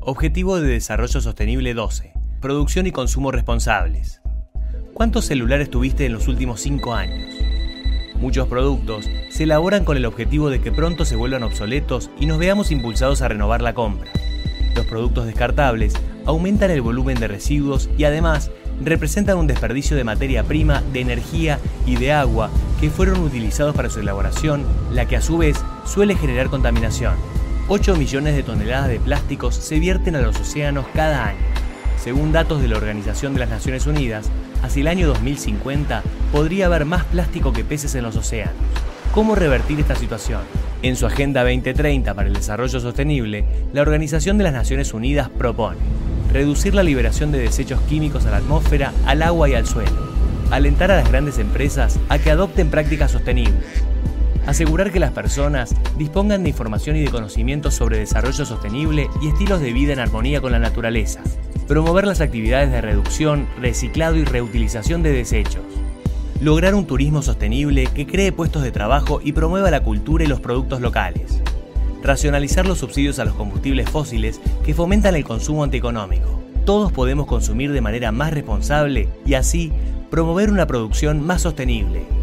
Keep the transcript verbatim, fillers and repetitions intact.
Objetivo de Desarrollo Sostenible doce. Producción y consumo responsables. ¿Cuántos celulares tuviste en los últimos cinco años? Muchos productos se elaboran con el objetivo de que pronto se vuelvan obsoletos y nos veamos impulsados a renovar la compra. Los productos descartables aumentan el volumen de residuos y además representan un desperdicio de materia prima, de energía y de agua que fueron utilizados para su elaboración, la que a su vez suele generar contaminación. ocho millones de toneladas de plásticos se vierten a los océanos cada año. Según datos de la Organización de las Naciones Unidas, hacia el año dos mil cincuenta podría haber más plástico que peces en los océanos. ¿Cómo revertir esta situación? En su Agenda veinte treinta para el Desarrollo Sostenible, la Organización de las Naciones Unidas propone reducir la liberación de desechos químicos a la atmósfera, al agua y al suelo, alentar a las grandes empresas a que adopten prácticas sostenibles, asegurar que las personas dispongan de información y de conocimientos sobre desarrollo sostenible y estilos de vida en armonía con la naturaleza, promover las actividades de reducción, reciclado y reutilización de desechos, lograr un turismo sostenible que cree puestos de trabajo y promueva la cultura y los productos locales, racionalizar los subsidios a los combustibles fósiles que fomentan el consumo antieconómico. Todos podemos consumir de manera más responsable y así promover una producción más sostenible.